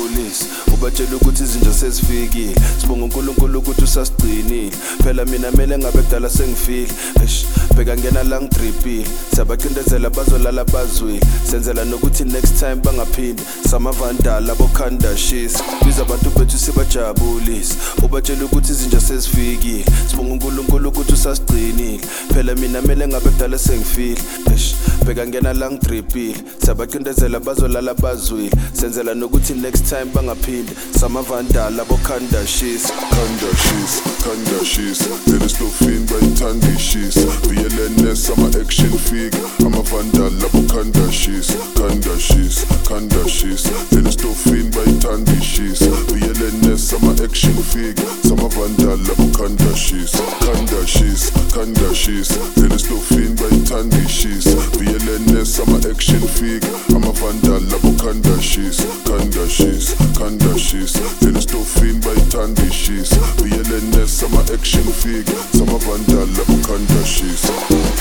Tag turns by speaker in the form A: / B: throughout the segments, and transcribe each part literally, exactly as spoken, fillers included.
A: sibajabulise ubatshela ukuthi izinto sezifikile sibonga uNkulunkulu ukuthi usasigcinile phela mina mele ngabe kudala sengifile eish bheka ngena la ngidripile siyabaqindezela bazolala bazwile senzela nokuthi next time bangaphindi samavandala bokhanda shisa biza abantu bethu sibajabulise ubatshela ukuthi izinto sezifikile sibonga uNkulunkulu ukuthi usasigcinile phela mina mele ngabe kudala sengifile eish bheka ngena la ngidripile siyabaqindezela bazolala bazwile senzela nokuthi next time bangaphindi samavandala bokhanda shisa
B: khanda shisa khanda shisa leli stofini bayithanda ishisa V L N S ama action figure amavandala bokhanda shisa khanda shisa khanda shisa leli stofini bayithanda ishisa V L N S ama action figure samavandala bokhanda shisa khanda shisa khanda shisa leli stofini bayithanda ishisa V L N S ama action figure amavandala bokhanda shisa khanda shisa khanda shisa leli stofini bayithanda ishisa V L N S ama action figure samavandala bokhanda shisa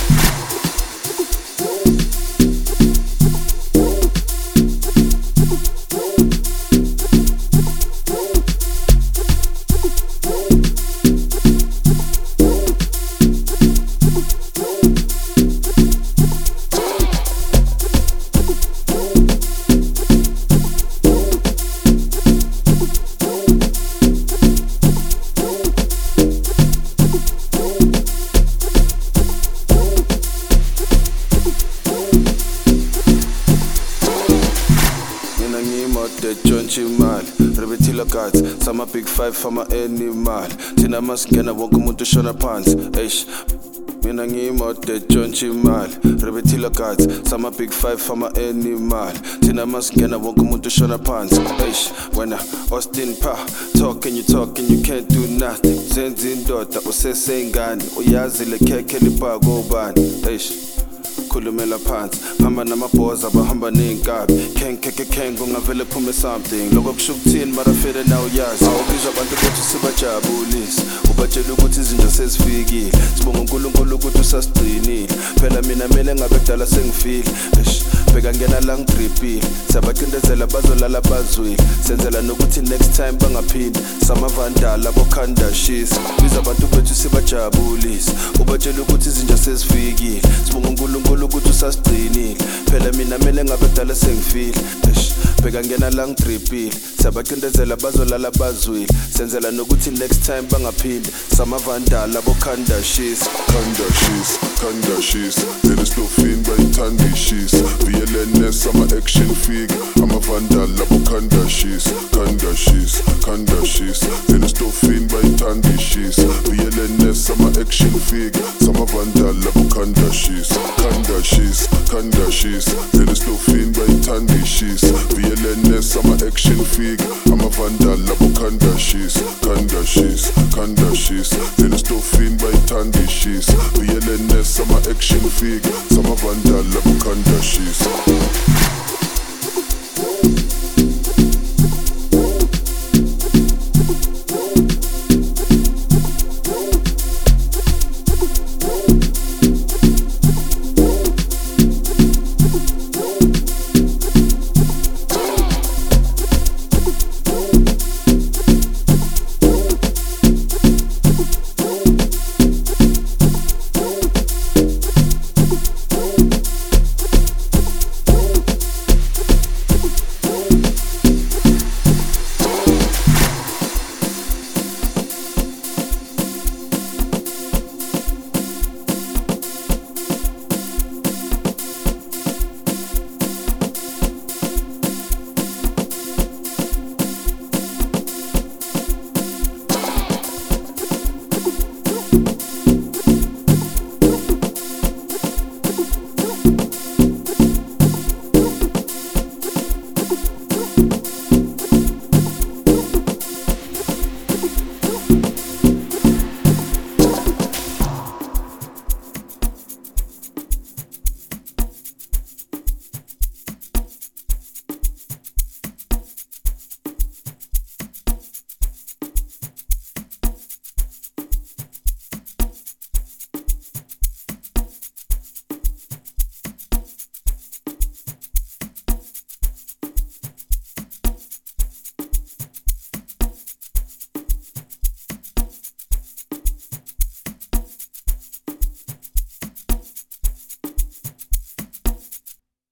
A: Chimali, rebetila guts, sama big five fama animal. Tina maskena wonke umuntu ushona phansi. Eish, mina ngiyimoto John Chimali, rebetila guts, sama big five fama animal. Tina maskena wonke umuntu ushona phansi. Eish, wena Austin Pa, talk and you talk and you can't do nothing. Zenzi indoda usesengane, uyazi le khekhe liphako ubani. Eish, khulumela phansi hamba namabhoza bahamba ney'nkabi khenkeke khenke ungavele phume something lokho kusho ukuthini mara fele na uyazi awubizwa abantu bethu sibajabulise ubatshela ukuthi izinto sezifikile sibonga uNkulunkulu ukuthi usasigcinile phela mina mele ngabe kudala sengifile eish bheka ngena la ngidripile siyabaqindezela bazolala bazwile senzela nokuthi next time bangaphindi samavandala bokhanda shisa biza abantu bethu sibajabulise ubatshela ukuthi izinto sezifikile sibonga uNkulunkulu ukuthi usasigcinile phela mina mele ngabe kudala sengifile eish bheka ngena la ngidripile siyabaqindezela bazolala bazwile senzela nokuthi next time bangaphindi samavandala bokhanda shisa
B: khanda shisa khanda shisa leli stofini bayithanda ishisa V L N S ama action figure amavandala bokhanda shisa khanda shisa khanda shisa leli stofini bayithanda ishisa V L N S ama action figure samavandala bokhanda shisa khanda shisa khanda shisa leli stofini bayithanda ishisa V L N S ama action figure amavandala bokhanda shisa khanda shisa khanda shisa leli stofini bayithanda ishisa V L N S ama action figure samavandala bokhanda shisa